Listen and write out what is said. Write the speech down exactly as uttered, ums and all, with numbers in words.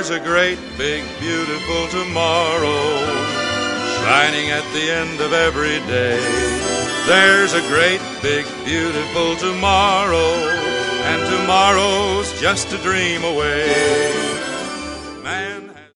There's a great, big, beautiful tomorrow shining at the end of every day. There's a great, big, beautiful tomorrow, and tomorrow's just a dream away. Man